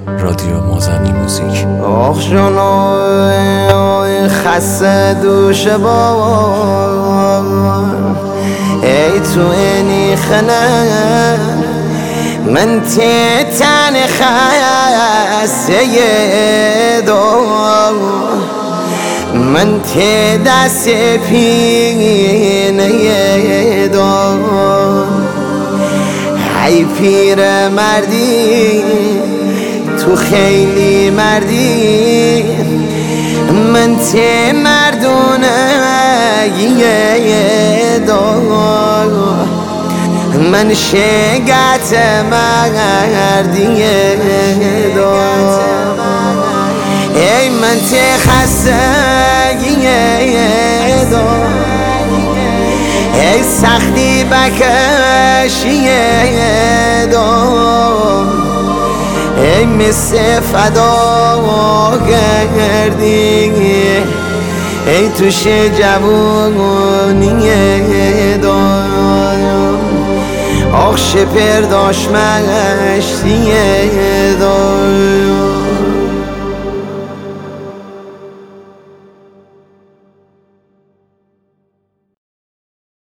رادیو مازنی موزیک. آخ جانای خسته دوش بان ای تو اینی خنه من تن خسته دو من دست پینه دو ای پیر مردی تو خیلی مردی من مردونه دو من شگت مردی دو ای من خستگی دو ای سختی بکشی دو ای مثل فدا کردی ای توش جوونی دار آخ شپر داشت مشتی دار